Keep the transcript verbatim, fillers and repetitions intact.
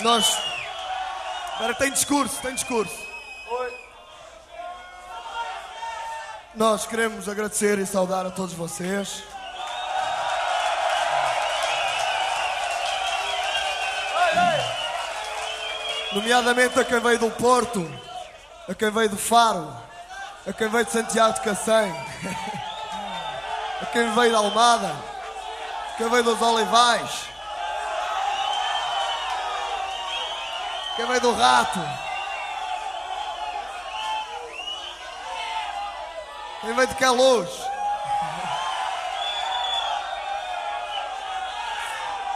Nós... Espera, tem discurso, tem discurso. Oi. Nós queremos agradecer e saudar a todos vocês. Nomeadamente a quem veio do Porto, a quem veio do Faro, a quem veio de Santiago de Cacém, a quem veio de Almada, a quem veio dos Olivais, a quem veio do Rato, quem veio de Queluz.